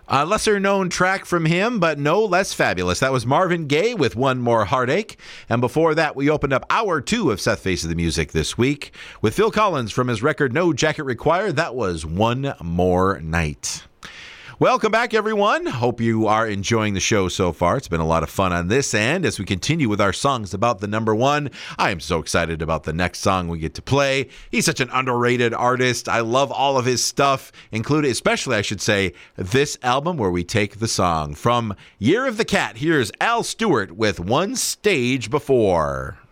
A lesser known track from him, but no less fabulous. That was Marvin Gaye with One More Heartache. And before that, we opened up hour 2 of Seth Faces the Music this week with Phil Collins from his record No Jacket Required. That was One More Night. Welcome back, everyone. Hope you are enjoying the show so far. It's been a lot of fun on this end as we continue with our songs about the number one. I am so excited about the next song we get to play. He's such an underrated artist. I love all of his stuff, including, especially, I should say, this album where we take the song. From Year of the Cat, here's Al Stewart with One Stage Before.